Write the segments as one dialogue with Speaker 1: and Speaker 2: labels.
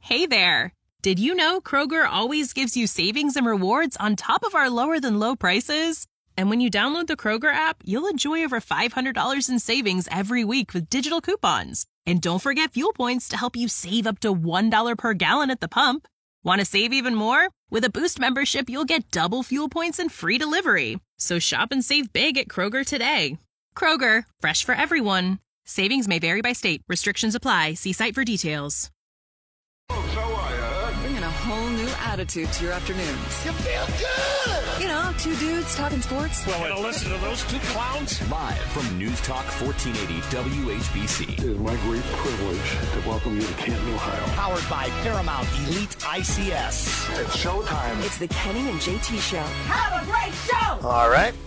Speaker 1: Hey there! Did you know Kroger always gives you savings and rewards on top of our lower-than-low prices? And when you download the Kroger app, you'll enjoy over $500 in savings every week with digital coupons. And don't forget fuel points to help you save up to $1 per gallon at the pump. Want to save even more? With a Boost membership, you'll get double fuel points and free delivery. So shop and save big at Kroger today. Kroger, fresh for everyone. Savings may vary by state. Restrictions apply. See site for details.
Speaker 2: Bringing a whole new attitude to your afternoons.
Speaker 3: You feel good!
Speaker 2: You know, two dudes talking sports.
Speaker 3: Well, gonna listen to those two clowns?
Speaker 4: Live from News Talk 1480 WHBC.
Speaker 5: It is my great privilege to welcome you to Canton, Ohio.
Speaker 6: Powered by Paramount Elite ICS.
Speaker 5: It's showtime.
Speaker 2: It's the Kenny and JT Show.
Speaker 7: Have a great show!
Speaker 8: All right.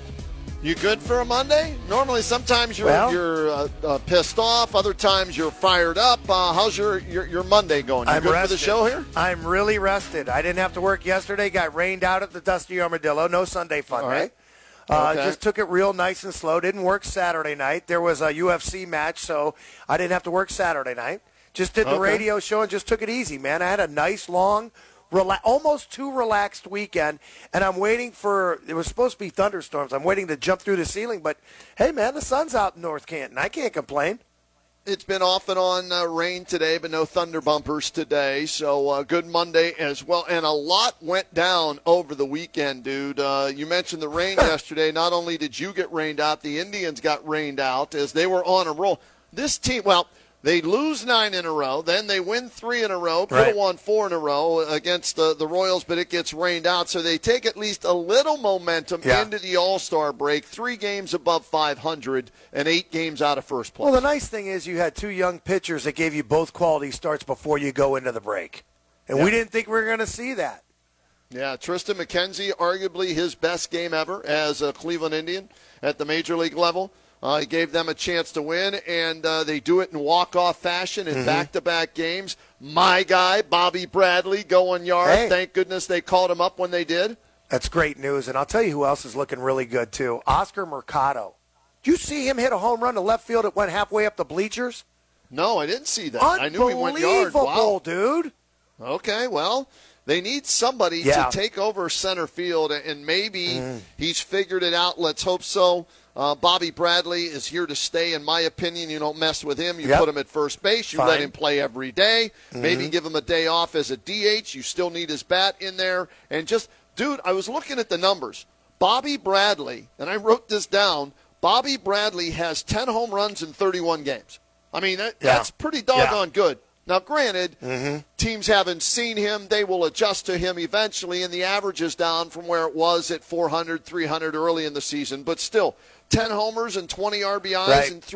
Speaker 9: You good for a Monday? Normally, sometimes you're pissed off. Other times you're fired up. How's your Monday going? You good rested for the show here?
Speaker 8: I'm really rested. I didn't have to work yesterday. Got rained out at the Dusty Armadillo. No Sunday fun day. Okay. Just took it real nice and slow. Didn't work Saturday night. There was a UFC match, so I didn't have to work Saturday night. Just did the radio show and just took it easy, man. I had a nice, long, almost too relaxed weekend, and I'm waiting for – it was supposed to be thunderstorms. I'm waiting to jump through the ceiling, but, hey, man, the sun's out in North Canton. I can't complain.
Speaker 9: It's been off and on rain today, but no thunder bumpers today, so good Monday as well. And a lot went down over the weekend, dude. You mentioned the rain yesterday. Not only did you get rained out, the Indians got rained out as they were on a roll. This team – well – they lose 9 in a row, then they win 3 in a row, could have won 4 in a row against the Royals, but it gets rained out. So they take at least a little momentum into the All-Star break, 3 games above 500 and 8 games out of first place.
Speaker 8: Well, the nice thing is you had 2 young pitchers that gave you both quality starts before you go into the break. And we didn't think we were going to see that.
Speaker 9: Yeah, Tristan McKenzie, arguably his best game ever as a Cleveland Indian at the major league level. He gave them a chance to win, and they do it in walk-off fashion in back-to-back games. My guy, Bobby Bradley, going yard. Hey. Thank goodness they called him up when they did.
Speaker 8: That's great news, and I'll tell you who else is looking really good, too. Oscar Mercado. Did you see him hit a home run to left field that went halfway up the bleachers?
Speaker 9: No, I didn't see that. I knew he went yard.
Speaker 8: Unbelievable, dude.
Speaker 9: Okay, well, they need somebody to take over center field, and maybe he's figured it out. Let's hope so. Bobby Bradley is here to stay, in my opinion. You don't mess with him. You put him at first base. You let him play every day. Maybe give him a day off as a DH. You still need his bat in there. And just, dude, I was looking at the numbers. Bobby Bradley, and I wrote this down, Bobby Bradley has 10 home runs in 31 games. I mean, that's pretty doggone good. Now, granted, teams haven't seen him. They will adjust to him eventually, and the average is down from where it was at 400, 300 early in the season. But still, 10 homers and 20 RBIs in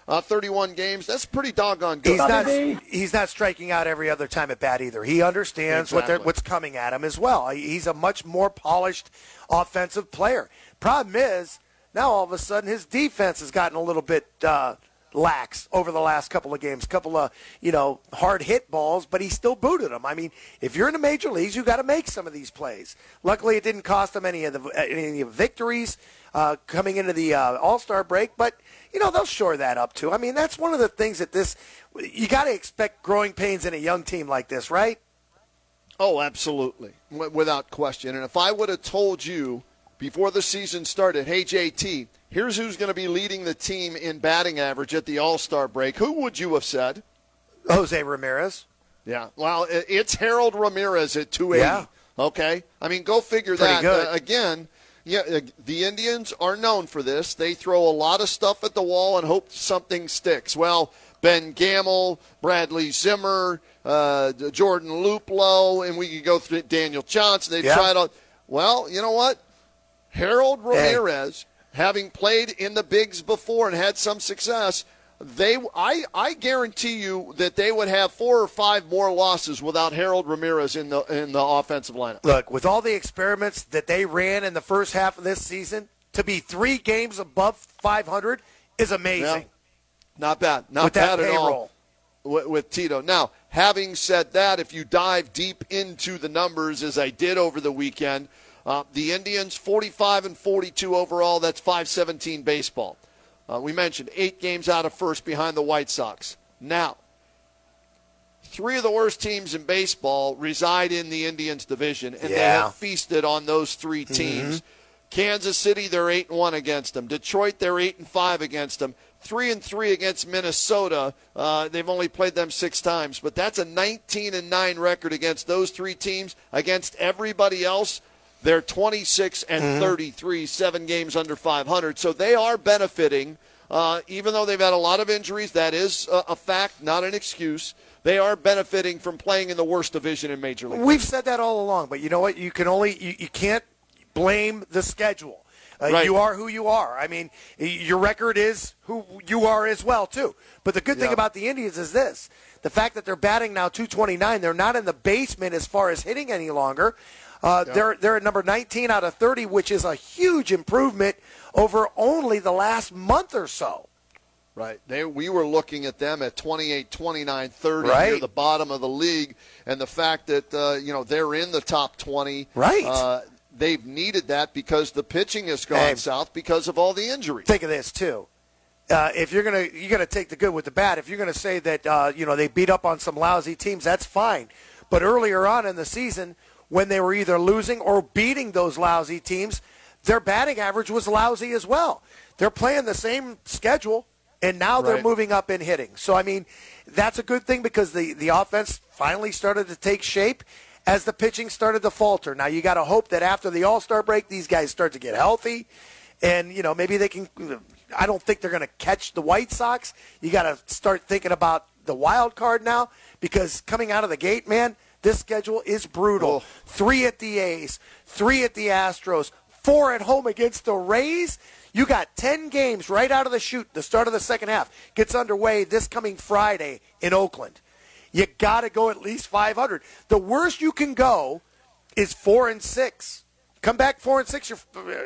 Speaker 9: 31 games, that's pretty doggone good.
Speaker 8: He's not striking out every other time at bat either. He understands what's coming at him as well. He's a much more polished offensive player. Problem is, now all of a sudden his defense has gotten a little bit lax over the last couple of games, couple of, hard hit balls, but he still booted them. I mean, if you're in the major leagues, you got to make some of these plays. Luckily, it didn't cost them any of the victories coming into the All-Star break, but they'll shore that up too. I mean, that's one of the things that you got to expect growing pains in a young team like this, right?
Speaker 9: Oh, absolutely, without question. And if I would have told you before the season started, hey, JT, here's who's going to be leading the team in batting average at the All-Star break, who would you have said?
Speaker 8: Jose Ramirez.
Speaker 9: Yeah, well, it's Harold Ramirez at 280. Yeah. Okay? I mean, go figure that. Again, the Indians are known for this. They throw a lot of stuff at the wall and hope something sticks. Well, Ben Gamel, Bradley Zimmer, Jordan Luplow, and we could go through Daniel Johnson. They've tried all. Well, you know what? Harold Ramirez, having played in the bigs before and had some success, I guarantee you that they would have 4 or 5 more losses without Harold Ramirez in the offensive lineup.
Speaker 8: Look, with all the experiments that they ran in the first half of this season, to be 3 games above 500 is amazing.
Speaker 9: Yeah. Not bad. Not bad at all with Tito. Now, having said that, if you dive deep into the numbers, as I did over the weekend, the Indians 45-42 overall. That's .517 baseball. We mentioned 8 games out of first behind the White Sox. Now, 3 of the worst teams in baseball reside in the Indians division, and they have feasted on those 3 teams. Kansas City, they're 8-1 against them. Detroit, they're 8-5 against them. 3-3 against Minnesota. They've only played them 6 times, but that's a 19-9 record against those 3 teams. Against everybody else, they're 26-33, 7 games under 500. So they are benefiting, even though they've had a lot of injuries. That is a fact, not an excuse. They are benefiting from playing in the worst division in Major League.
Speaker 8: We've said that all along, but you know what? You can't blame the schedule.
Speaker 9: Right.
Speaker 8: You are who you are. I mean, your record is who you are as well, too. But the good thing about the Indians is this. The fact that they're batting now .229, they're not in the basement as far as hitting any longer. They're at number 19 out of 30, which is a huge improvement over only the last month or so.
Speaker 9: Right. We were looking at them at 28, 29, 30 near the bottom of the league, and the fact that they're in the top 20.
Speaker 8: Right.
Speaker 9: They've needed that because the pitching has gone south because of all the injuries.
Speaker 8: Think of this too. If you're gonna take the good with the bad. If you're gonna say that they beat up on some lousy teams, that's fine. But earlier on in the season, when they were either losing or beating those lousy teams, their batting average was lousy as well. They're playing the same schedule. And now they're moving up in hitting. So, I mean, that's a good thing because the offense finally started to take shape as the pitching started to falter. Now, you got to hope that after the All-Star break, these guys start to get healthy. And, maybe they can – I don't think they're going to catch the White Sox. You got to start thinking about the wild card now because coming out of the gate, man, this schedule is brutal. 3 at the A's, 3 at the Astros, 4 at home against the Rays. You got 10 games right out of the chute. The start of the second half gets underway this coming Friday in Oakland. You got to go at least 500. The worst you can go is 4-6. Come back 4-6,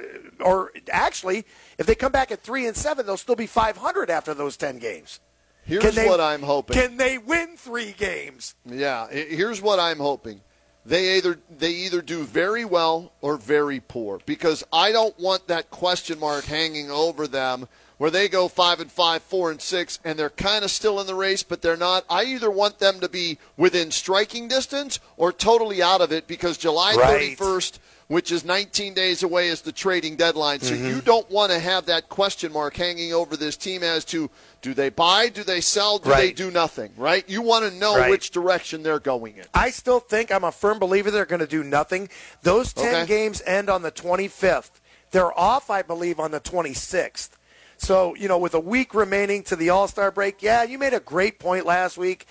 Speaker 8: or actually, if they come back at 3-7, they'll still be 500 after those 10 games.
Speaker 9: Here's what I'm hoping.
Speaker 8: Can they win 3 games?
Speaker 9: Yeah, here's what I'm hoping. They either do very well or very poor, because I don't want that question mark hanging over them where they go 5-5, 4-6, and they're kind of still in the race, but they're not. I either want them to be within striking distance or totally out of it, because July 31st, which is 19 days away, is the trading deadline. So you don't want to have that question mark hanging over this team as to, do they buy, do they sell, do they do nothing, right? You want to know which direction they're going in.
Speaker 8: I still think, I'm a firm believer they're going to do nothing. Those 10 games end on the 25th. They're off, I believe, on the 26th. So, with a week remaining to the All-Star break, you made a great point last week,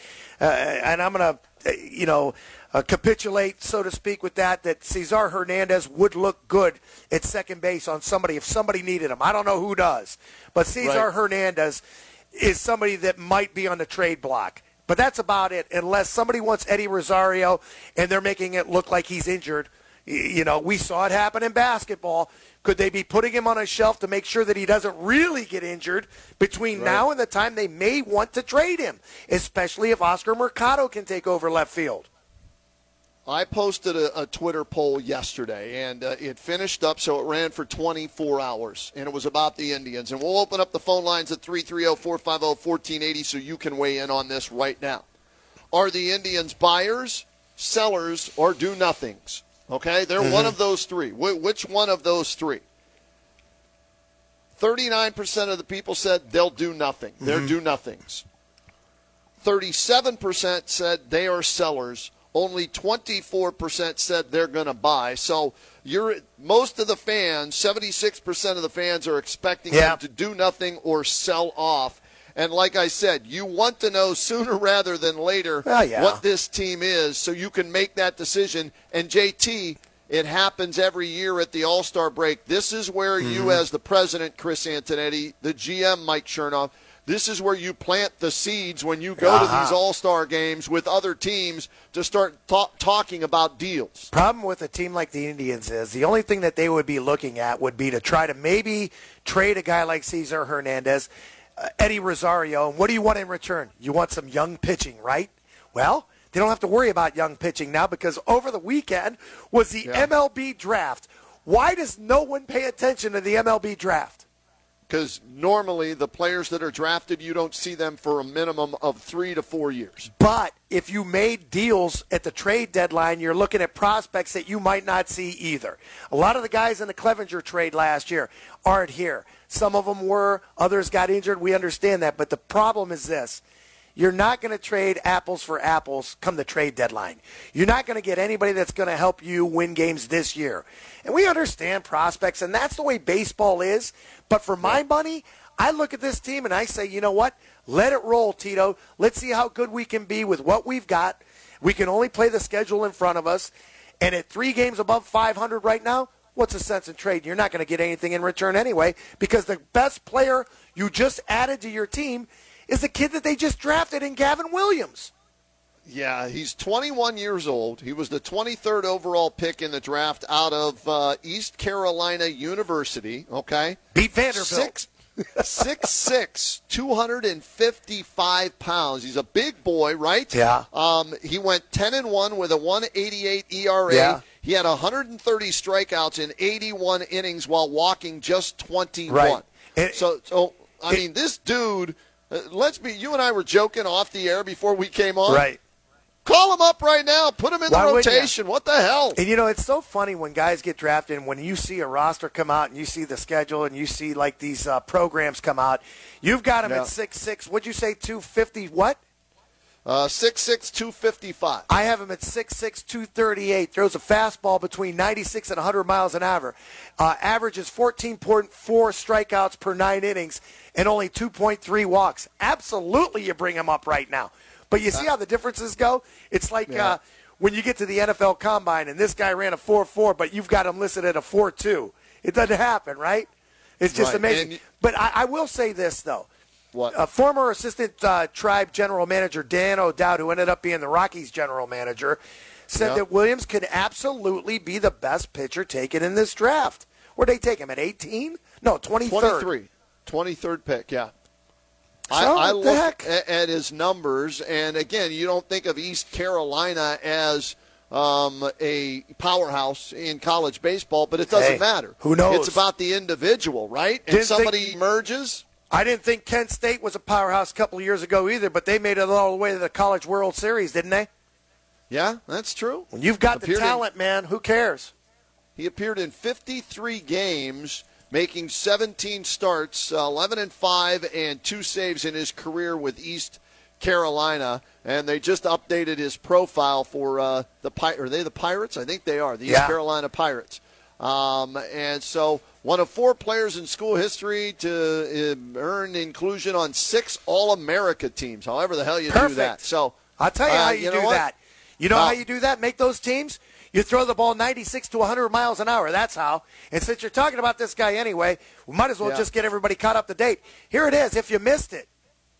Speaker 8: and I'm going to, capitulate, so to speak, with that Cesar Hernandez would look good at second base on somebody if somebody needed him. I don't know who does, but Cesar Hernandez is somebody that might be on the trade block. But that's about it, unless somebody wants Eddie Rosario and they're making it look like he's injured. We saw it happen in basketball. Could they be putting him on a shelf to make sure that he doesn't really get injured between now and the time they may want to trade him, especially if Oscar Mercado can take over left field?
Speaker 9: I posted a Twitter poll yesterday, and it finished up, so it ran for 24 hours, and it was about the Indians. And we'll open up the phone lines at 330-450-1480 so you can weigh in on this right now. Are the Indians buyers, sellers, or do-nothings? Okay, they're one of those 3. Which one of those 3? 39% of the people said they'll do nothing. They're do-nothings. 37% said they are sellers. Only 24% said they're going to buy. So most of the fans, 76% of the fans, are expecting them to do nothing or sell off. And like I said, you want to know sooner rather than later what this team is so you can make that decision. And, JT, it happens every year at the All-Star break. This is where you, as the president, Chris Antonetti, the GM, Mike Chernoff, this is where you plant the seeds when you go to these All-Star games with other teams to start talking about deals.
Speaker 8: Problem with a team like the Indians is the only thing that they would be looking at would be to try to maybe trade a guy like Cesar Hernandez, Eddie Rosario. And what do you want in return? You want some young pitching, right? Well, they don't have to worry about young pitching now because over the weekend was the MLB draft. Why does no one pay attention to the MLB draft?
Speaker 9: because normally the players that are drafted, you don't see them for a minimum of 3 to 4 years.
Speaker 8: But if you made deals at the trade deadline, you're looking at prospects that you might not see either. A lot of the guys in the Clevenger trade last year aren't here. Some of them were. Others got injured. We understand that. But the problem is this. You're not going to trade apples for apples come the trade deadline. You're not going to get anybody that's going to help you win games this year. And we understand prospects, and that's the way baseball is. But for my money, I look at this team and I say, you know what? Let it roll, Tito. Let's see how good we can be with what we've got. We can only play the schedule in front of us. And at 3 games above 500 right now, what's the sense in trading? You're not going to get anything in return anyway, because the best player you just added to your team is the kid that they just drafted in Gavin Williams.
Speaker 9: Yeah, he's 21 years old. He was the 23rd overall pick in the draft out of East Carolina University, okay?
Speaker 8: Beat Vanderbilt.
Speaker 9: 6'6", 255 pounds. He's a big boy, right?
Speaker 8: Yeah.
Speaker 9: He went 10-1 with a 1.88 ERA.
Speaker 8: Yeah.
Speaker 9: He had 130 strikeouts in 81 innings while walking just 21.
Speaker 8: Right.
Speaker 9: This dude, you and I were joking off the air before we came on.
Speaker 8: Right.
Speaker 9: Call him up right now. Put him in the rotation. What the hell?
Speaker 8: And, it's so funny when guys get drafted and when you see a roster come out and you see the schedule and you see, like, these programs come out, you've got him at 6'6". What'd you say, 250 what?
Speaker 9: 6'6", 255.
Speaker 8: I have him at 6'6", 238. Throws a fastball between 96 and 100 miles an hour. Averages 14.4 strikeouts per 9 innings and only 2.3 walks. Absolutely you bring him up right now. But you see how the differences go? It's like when you get to the NFL Combine and this guy ran a 4.4, but you've got him listed at a 4.2. It doesn't happen, right? It's just amazing. But I will say this, though.
Speaker 9: What?
Speaker 8: Former assistant Tribe general manager Dan O'Dowd, who ended up being the Rockies general manager, said that Williams could absolutely be the best pitcher taken in this draft. Where'd they take him, at 18? No, 23rd.
Speaker 9: 23rd pick, yeah.
Speaker 8: So,
Speaker 9: I look at his numbers, and again, you don't think of East Carolina as a powerhouse in college baseball, but it doesn't matter.
Speaker 8: Who knows?
Speaker 9: It's about the individual, right? And somebody emerges.
Speaker 8: I didn't think Kent State was a powerhouse a couple of years ago either, but they made it all the way to the College World Series, didn't they?
Speaker 9: Yeah, that's true.
Speaker 8: When you've got the talent, man, who cares?
Speaker 9: He appeared in 53 games, making 17 starts, 11-5, and 2 saves in his career with East Carolina. And they just updated his profile for are they the Pirates? I think they are, the East Carolina Pirates. And so one of 4 players in school history to earn inclusion on 6 All-America teams, however the hell you do that. So
Speaker 8: I'll tell you how you do that. You know how you do that? Make those teams? You throw the ball 96 to 100 miles an hour. That's how. And since you're talking about this guy anyway, we might as well just get everybody caught up to date. Here it is, if you missed it.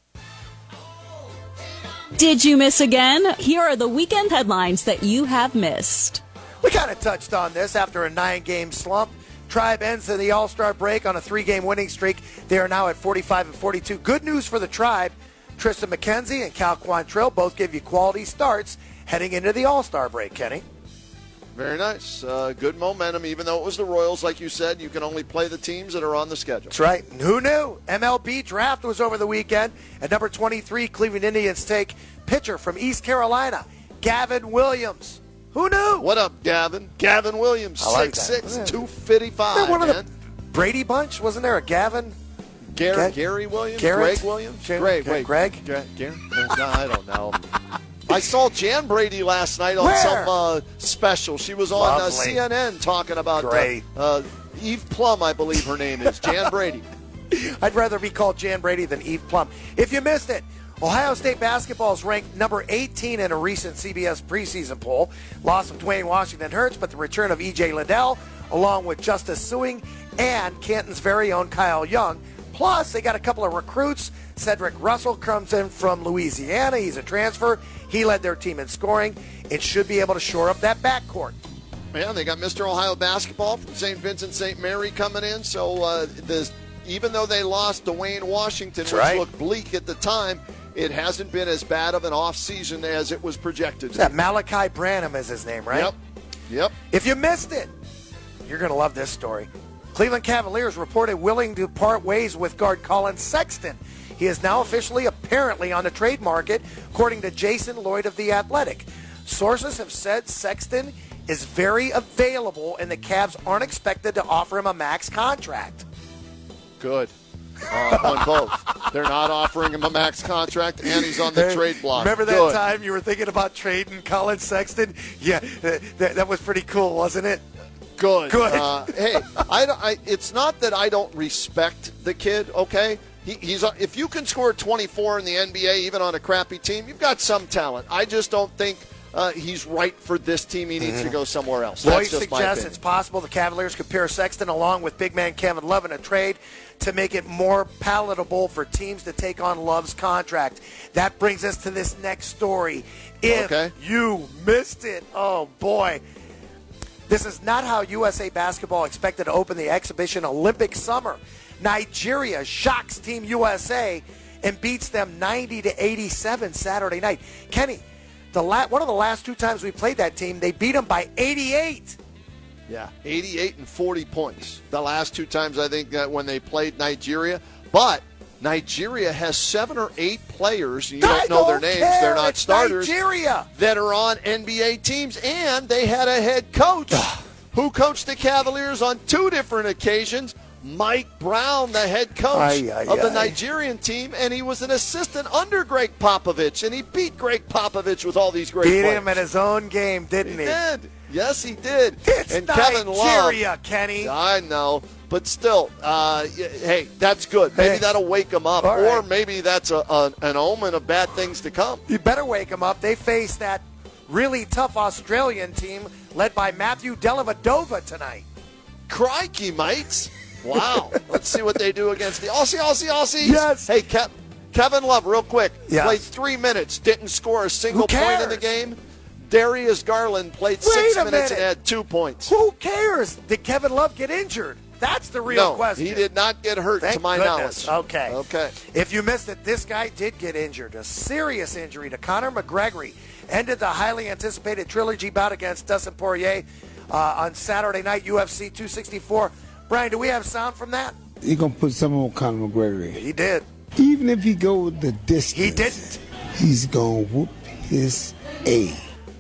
Speaker 10: Did you miss again? Here are the weekend headlines that you have missed.
Speaker 8: We kind of touched on this after a 9-game slump. Tribe ends the All-Star break on a 3-game winning streak. They are now at 45-42. Good news for the Tribe. Tristan McKenzie and Cal Quantrill both give you quality starts heading into the All-Star break, Kenny.
Speaker 9: Very nice. Good momentum. Even though it was the Royals, like you said, you can only play the teams that are on the schedule.
Speaker 8: That's right. And who knew? MLB draft was over the weekend. At number 23, Cleveland Indians take pitcher from East Carolina, Gavin Williams. Who knew?
Speaker 9: What up, Gavin? Gavin Williams, 6'6", 255.
Speaker 8: One of the Brady bunch? Wasn't there a Gavin?
Speaker 9: Gary Williams?
Speaker 8: Garrett?
Speaker 9: Greg Williams?
Speaker 8: Greg?
Speaker 9: Gary? No, I don't know. I saw Jan Brady last night on some special. She was on CNN talking about Eve Plum, I believe her name is. Jan Brady.
Speaker 8: I'd rather be called Jan Brady than Eve Plum. If you missed it, Ohio State basketball is ranked number 18 in a recent CBS preseason poll. Loss of Dwayne Washington hurts, but the return of E.J. Liddell, along with Justice Suing and Canton's very own Kyle Young. Plus, they got a couple of recruits. Cedric Russell comes in from Louisiana. He's a transfer. He led their team in scoring and should be able to shore up that backcourt.
Speaker 9: Yeah, they got Mr. Ohio basketball from St. Vincent St. Mary coming in. So even though they lost Dwayne Washington, which looked bleak at the time, it hasn't been as bad of an off-season as it was projected.
Speaker 8: That Malachi Branham is his name, right?
Speaker 9: Yep.
Speaker 8: If you missed it, you're going to love this story. Cleveland Cavaliers reported willing to part ways with guard Colin Sexton. He is now officially apparently on the trade market, according to Jason Lloyd of The Athletic. Sources have said Sexton is very available and the Cavs aren't expected to offer him a max contract.
Speaker 9: Good. On both. They're not offering him a max contract, and he's on the trade block.
Speaker 8: Remember that time you were thinking about trading Colin Sexton? Yeah, that was pretty cool, wasn't it?
Speaker 9: Good. Hey, it's not that I don't respect the kid, okay? He's if you can score 24 in the NBA, even on a crappy team, you've got some talent. I just don't think he's right for this team. He needs to go somewhere else.
Speaker 8: Lloyd suggests it's possible the Cavaliers could pair Sexton along with big man Kevin Love in a trade to make it more palatable for teams to take on Love's contract. That brings us to this next story. If you missed it, oh boy. This is not how USA Basketball expected to open the exhibition Olympic summer. Nigeria shocks Team USA and beats them 90-87 Saturday night. Kenny, one of the last two times we played that team, they beat them by 88.
Speaker 9: Yeah, 88 and 40 points. The last two times, I think, when they played Nigeria. But Nigeria has 7 or 8 players, you don't know their names, they're not starters,
Speaker 8: Nigeria,
Speaker 9: that are on NBA teams. And they had a head coach who coached the Cavaliers on 2 different occasions. Mike Brown, the head coach of the Nigerian team, and he was an assistant under Greg Popovich, and he beat Greg Popovich with all these great players.
Speaker 8: Beat him in his own game, didn't he?
Speaker 9: He did. Yes, he did.
Speaker 8: It's
Speaker 9: and
Speaker 8: Nigeria,
Speaker 9: Kevin Love,
Speaker 8: Kenny.
Speaker 9: I know, but still, hey, that's good. Maybe that'll wake them up, or maybe that's an omen of bad things to come.
Speaker 8: You better wake them up. They face that really tough Australian team led by Matthew Dellavedova tonight.
Speaker 9: Crikey, mates. Wow. Let's see what they do against the Aussies.
Speaker 8: Yes.
Speaker 9: Hey, Kevin Love, real quick. Yes. Played 3 minutes, didn't score a single point in the game. Darius Garland played 6 minutes and had 2 points.
Speaker 8: Who cares? Did Kevin Love get injured? That's the real question.
Speaker 9: He did not get hurt, to my knowledge.
Speaker 8: Okay. If you missed it, this guy did get injured. A serious injury to Conor McGregor ended the highly anticipated trilogy bout against Dustin Poirier on Saturday night, UFC 264. Brian, do we have sound from that?
Speaker 11: He's going to put some on Conor McGregor.
Speaker 8: He did.
Speaker 11: Even if he goes the distance.
Speaker 8: He didn't.
Speaker 11: He's going to whoop his A.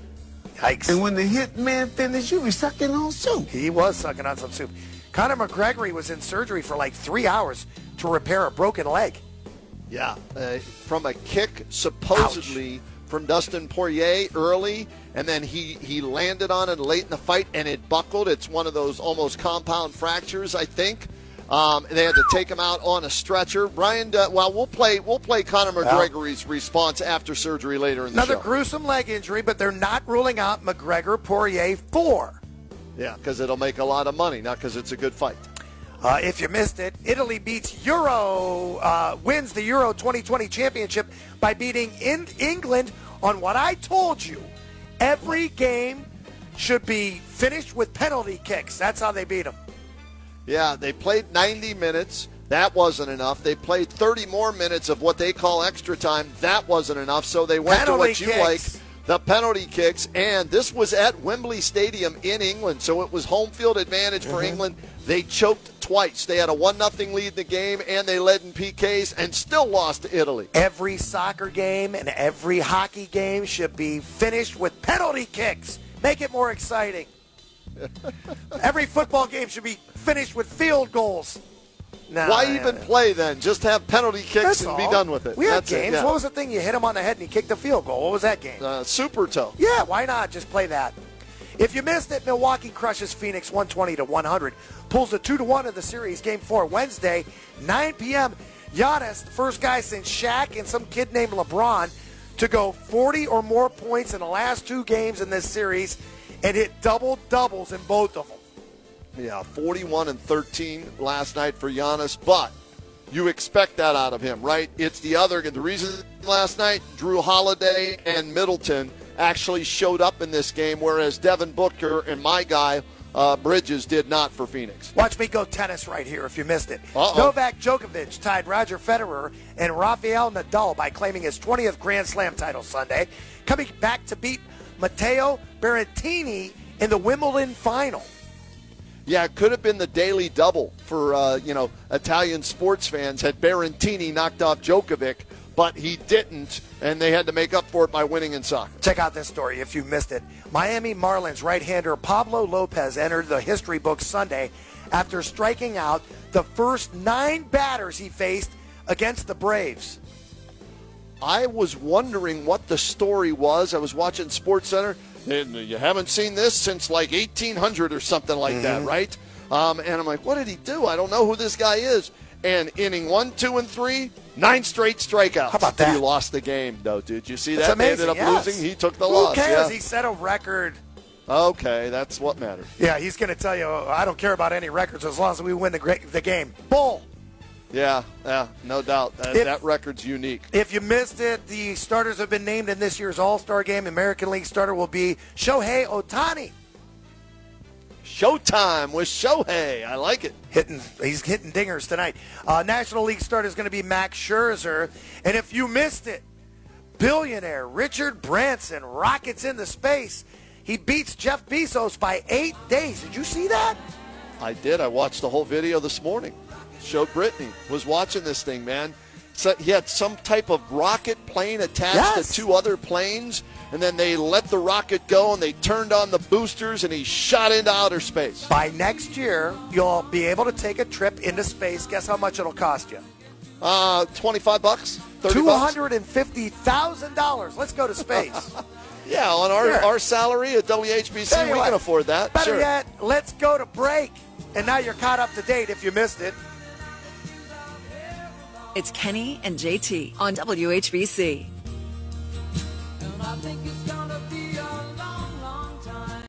Speaker 8: Yikes.
Speaker 11: And when the hit man finished, you be sucking on soup.
Speaker 8: He was sucking on some soup. Conor McGregor was in surgery for like 3 hours to repair a broken leg.
Speaker 9: Yeah, from a kick supposedly from Dustin Poirier early, and then he landed on it late in the fight, and it buckled. It's one of those almost compound fractures, I think. They had to take him out on a stretcher. Brian, we'll play Conor McGregor's response after surgery later in the show.
Speaker 8: Another gruesome leg injury, but they're not ruling out McGregor-Poirier 4.
Speaker 9: Yeah, because it'll make a lot of money, not because it's a good fight.
Speaker 8: If you missed it, Italy wins the Euro 2020 championship by beating England on what I told you. Every game should be finished with penalty kicks. That's how they beat them.
Speaker 9: Yeah, they played 90 minutes. That wasn't enough. They played 30 more minutes of what they call extra time. That wasn't enough. So they went to what you like, the penalty kicks. And this was at Wembley Stadium in England. So it was home field advantage for England. They choked twice. They had a 1-0 lead in the game, and they led in PKs and still lost to Italy.
Speaker 8: Every soccer game and every hockey game should be finished with penalty kicks. Make it more exciting. Every football game should be finished with field goals.
Speaker 9: Why even play then? Just have penalty kicks and be done with it.
Speaker 8: We had games. What was the thing? You hit him on the head and he kicked the field goal. What was that game?
Speaker 9: Super Toe.
Speaker 8: Yeah, why not? Just play that. If you missed it, Milwaukee crushes Phoenix 120-100. Pulls the 2-1 in the series. Game 4 Wednesday, 9 p.m. Giannis, the first guy since Shaq and some kid named LeBron to go 40 or more points in the last 2 games in this series and hit double-doubles in both of them.
Speaker 9: Yeah, 41 and 13 last night for Giannis, but you expect that out of him, right? It's the reason last night, Drew Holiday and Middleton actually showed up in this game, whereas Devin Booker and my guy, Bridges, did not for Phoenix.
Speaker 8: Watch me go tennis right here if you missed it. Novak Djokovic tied Roger Federer and Rafael Nadal by claiming his 20th Grand Slam title Sunday, coming back to beat Matteo Berrettini in the Wimbledon final.
Speaker 9: Yeah, it could have been the daily double for, Italian sports fans had Berrettini knocked off Djokovic, but he didn't, and they had to make up for it by winning in soccer.
Speaker 8: Check out this story if you missed it. Miami Marlins right-hander Pablo Lopez entered the history books Sunday after striking out the first 9 batters he faced against the Braves.
Speaker 9: I was wondering what the story was. I was watching SportsCenter, and you haven't seen this since like 1800 or something like that, right? And I'm like, what did he do? I don't know who this guy is. And inning 1, 2, and 3, 9 straight strikeouts.
Speaker 8: How about that?
Speaker 9: He lost the game, though. Did you see
Speaker 8: That's
Speaker 9: that?
Speaker 8: amazing.
Speaker 9: They ended up losing. He took the loss.
Speaker 8: Who cares?
Speaker 9: Yeah.
Speaker 8: He set a record.
Speaker 9: Okay, that's what matters.
Speaker 8: Yeah, he's going to tell you, I don't care about any records as long as we win the game. Bull.
Speaker 9: Yeah, no doubt. That record's unique.
Speaker 8: If you missed it, the starters have been named in this year's All-Star Game. American League starter will be Shohei Ohtani.
Speaker 9: Showtime with Shohei. I like it.
Speaker 8: He's hitting dingers tonight. National League starter is going to be Max Scherzer. And if you missed it, billionaire Richard Branson rockets into space. He beats Jeff Bezos by 8 days. Did you see that?
Speaker 9: I did. I watched the whole video this morning. Showed Brittany. Was watching this thing, man. So he had some type of rocket plane attached to 2 other planes, and then they let the rocket go, and they turned on the boosters, and he shot into outer space.
Speaker 8: By next year, you'll be able to take a trip into space. Guess how much it'll cost you?
Speaker 9: $25, $30.
Speaker 8: $250,000. Let's go to space.
Speaker 9: Yeah, on our salary at WHBC, we can afford that.
Speaker 8: Better yet, let's go to break. And now you're caught up to date if you missed it.
Speaker 2: It's Kenny and JT on WHBC.